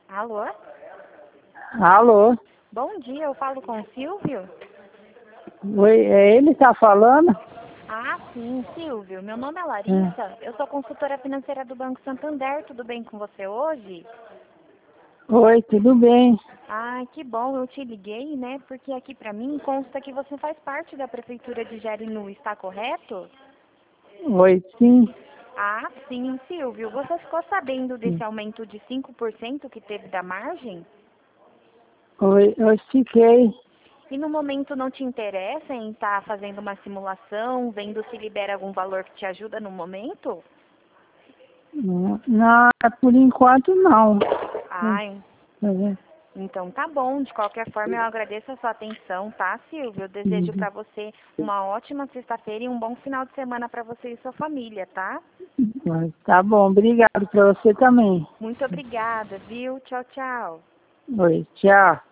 Alô? Alô? Bom dia, eu falo com o Silvio? Oi, é ele que tá falando? Ah, sim, Silvio. Meu nome é É. Larissa, eu sou consultora financeira do Banco Santander. Tudo bem com você hoje? Oi, tudo bem? Ah, que bom, eu te liguei, né? Porque aqui pra mim consta que você faz parte da Prefeitura de Jarinu, está correto? Oi, sim. Ah, sim, Silvio. Você ficou sabendo desse aumento de 5% que teve da margem? Oi, eu fiquei. E no momento não te interessa em estar fazendo uma simulação, vendo se libera algum valor que te ajuda no momento? Não, por enquanto não. Ai, Uhum. então tá bom. De qualquer forma, eu agradeço a sua atenção, tá, Silvio? Eu desejo pra você uma ótima sexta-feira e um bom final de semana pra você e sua família, tá? Tá bom, obrigado pra você também. Muito obrigada, viu? Tchau, tchau. Oi, tchau.